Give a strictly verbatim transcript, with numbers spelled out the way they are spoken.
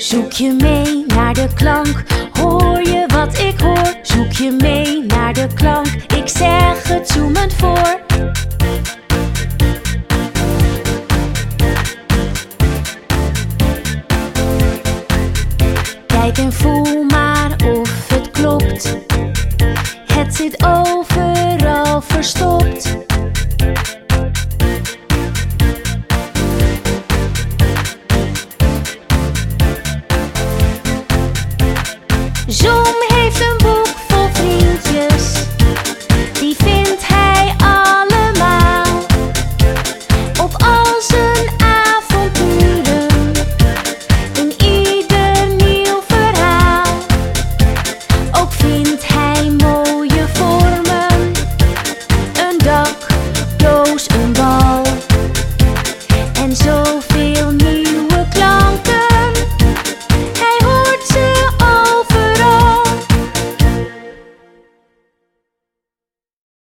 Zoek je mee naar de klank, hoor je wat ik hoor? Zoek je mee naar de klank, ik zeg het zoemend voor. Kijk en voel